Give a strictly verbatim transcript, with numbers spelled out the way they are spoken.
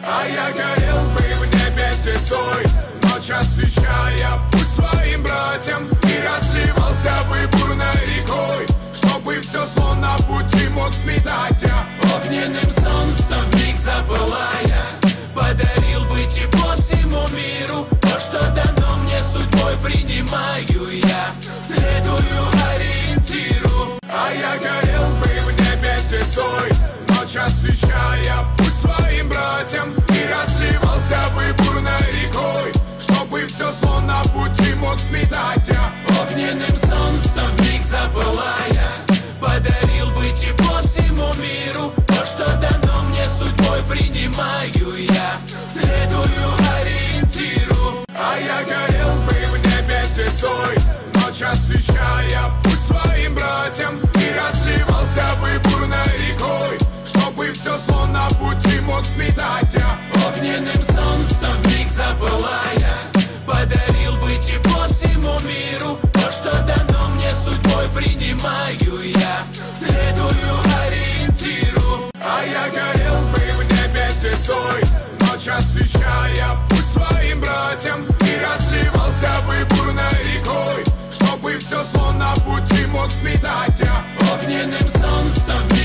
А я горел бы в небе звездой, ночь освещая путь своим братьям, и разливался бы бурной рекой, чтобы все зло на пути мог сметать я. Огненным солнцем вмиг запылая, подарил бы тепло всему миру. То, что дано мне судьбой, принимаю я, следую ориентиру. А я горел бы в небе звездой, ночь освещая путь своим братьям, и разливался бы бурной рекой, чтобы все зло на пути мог сметать я. Огненным солнцем вмиг запылая, подарил бы тепло всему миру. То, что дано мне судьбой, принимаю я, следую ориентиру. А я горел бы в небе звездой, ночь освещая путь своим братьям, и разливался бы бурной рекой, чтобы все зло на пути мог сметать я. Огненным солнцем вмиг запылая, подарил бы тепло всему миру. То, что дано мне судьбой, принимаю я, следую ориентиру. А я горел бы в небе звездой, ночь освещая путь своим братьям, и разливался бы бурной рекой, чтобы все зло на пути мог сметать я. Огненным солнцем